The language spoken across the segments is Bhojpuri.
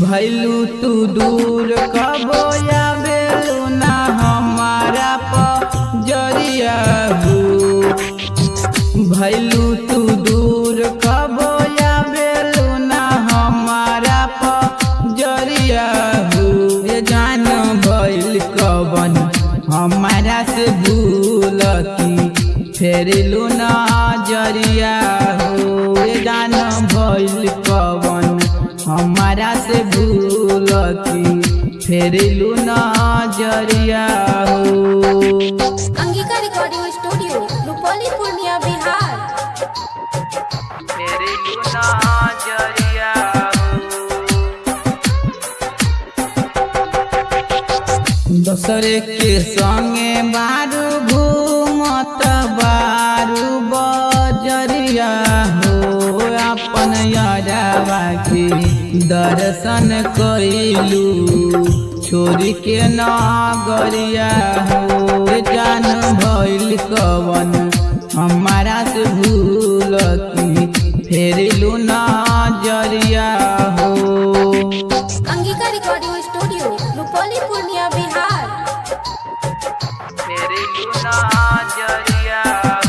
भैलू तू दूर कबो आवेलू ना हमारा पजरिया हो। भैलू तू दूर कबो आवेलू ना हमारा पजरिया हो। ये जान भइल कवन हमारा से भूल की फेरलू ना जरिया हो। ये जान भइल कवन हमारा से भूल की फेरलू ना जरिया हो। Angika recording studio Rupauli Purnia Bihar. फेरलू ना जरिया हो। दोसरे के संगे बारू घूमत बारू बजरिया हो। अपन यारवा के दर्शन कइलू छोरी के नगरिया हो। जान भइल कवन हमारा से भूल की फेरलू ना जरिया हो। Angika recording studio Rupauli Purnia Bihar. फेरलू ना जरिया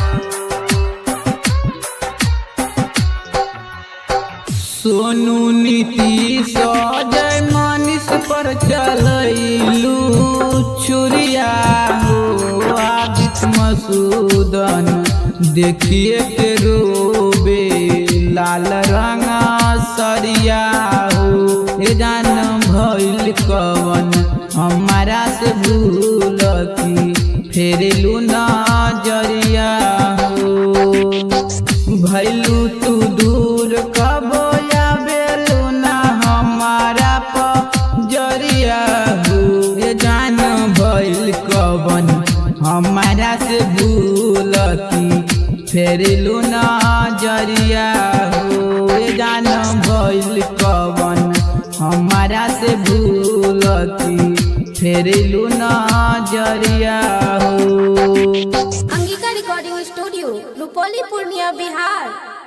सोनू नीतीश जय मनीष पर चलैलू छुरिया हो। आदित्य मसूदन देखिए के रोबे लाल रंग सरिया हो। ये जान भइल कवन हमारा से भूल की फेरलू ना जरिया हो। भइलू तू दूर कबो आवेलू ना हमारा पजरिया हो। ये जान भइल कवन हमारा से भूल की फेरलू ना जरिया हो। ये जान भइल कवन हमारा से भूल की फेरलू ना जरिया हो। Angika recording studio Rupauli Purnia Bihar.